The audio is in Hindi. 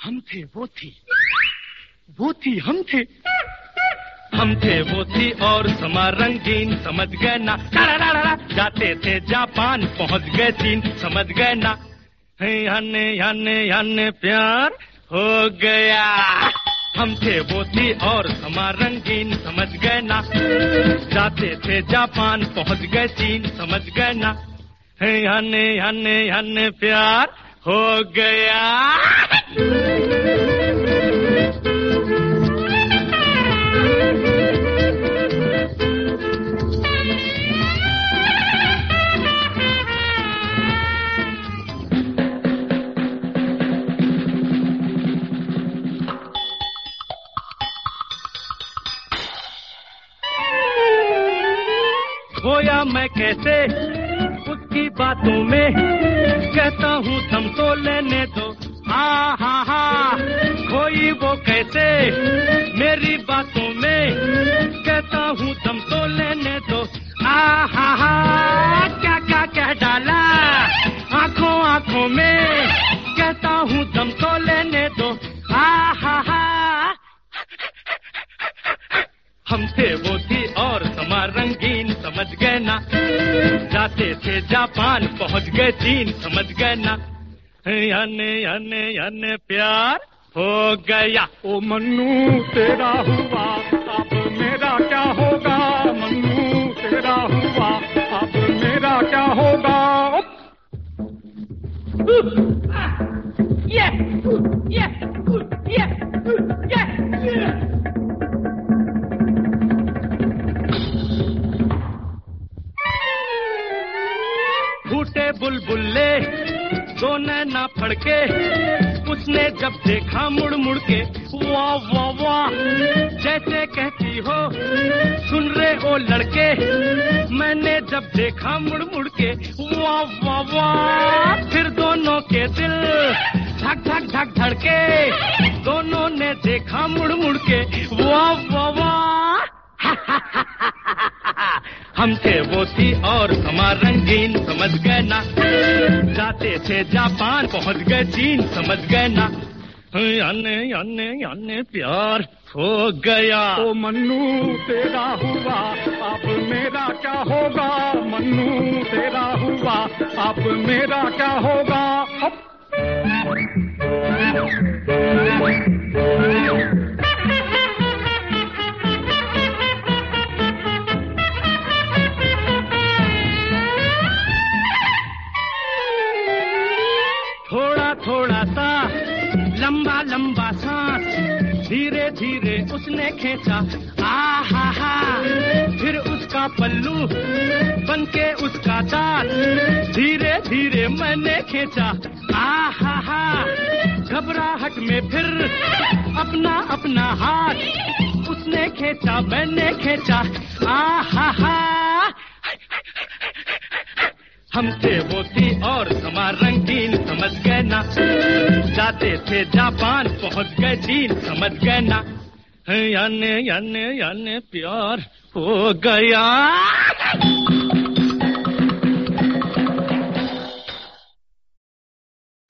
हम थे वो थी, वो थी हम थे, हम थे वो थी और समा रंगीन, समझ गए ना। जाते थे जापान पहुंच गए चीन, समझ गए ना। हने हने हने प्यार हो गया। हम थे वो थी और समा रंगीन, समझ गए ना। जाते थे जापान पहुंच गए चीन, समझ गए ना। हने हने हने प्यार हो गया। खोया मैं कैसे उसकी बातों में, कहता हूँ दम तो लेने दो। हा हा हा, खोई वो कैसे मेरी बातों में, कहता हूँ दम तो लेने दो। हा हा, क्या क्या कह डाला आंखों आंखों में, कहता हूँ दम तो लेने दो। हा, हम थे वो थी और समा रंगीन, समझ गए ना। जाते थे जापान पहुंच गए चीन, समझ गए ना। याने याने याने प्यार हो गया। ओ मन्नू तेरा हुआ अब मेरा क्या होगा, मन्नू तेरा हुआ अब मेरा क्या होगा। फूटे बुलबुल्ले दो नैना फड़के, उसने जब देखा मुड़ मुड़ के, वाह वाह वाह, जैसे कहती हो सुन रे ओ लड़के। मैंने जब देखा मुड़ मुड़ के, वाह वाह वाह, फिर दोनों के दिल धक धक धक धड़के। दोनों ने देखा मुड़ मुड़ के, वाह वाह वाह। हम थे वो थी और समा रंगीन, समझ गए ना। जाते थे जापान पहुंच गए चीन, समझ गए ना। याने याने याने प्यार हो गया। ओ मन्नू तेरा हुआ अब मेरा क्या होगा, मन्नू तेरा हुआ अब मेरा क्या होगा। थोड़ा थोड़ा सा लंबा लंबा सांस, धीरे धीरे उसने खींचा। आ हा हा, फिर उसका पल्लू बनके उसका दांत, धीरे धीरे मैंने खींचा। आ हा हा, घबराहट में फिर अपना अपना हाथ उसने खींचा, मैंने खींचा। आ हा हा, हम थे वो थी और समा रंगीन, समझ गए ना। जाते थे जापान पहुंच गए चीन, समझ गए ना। याने याने याने प्यार हो गया।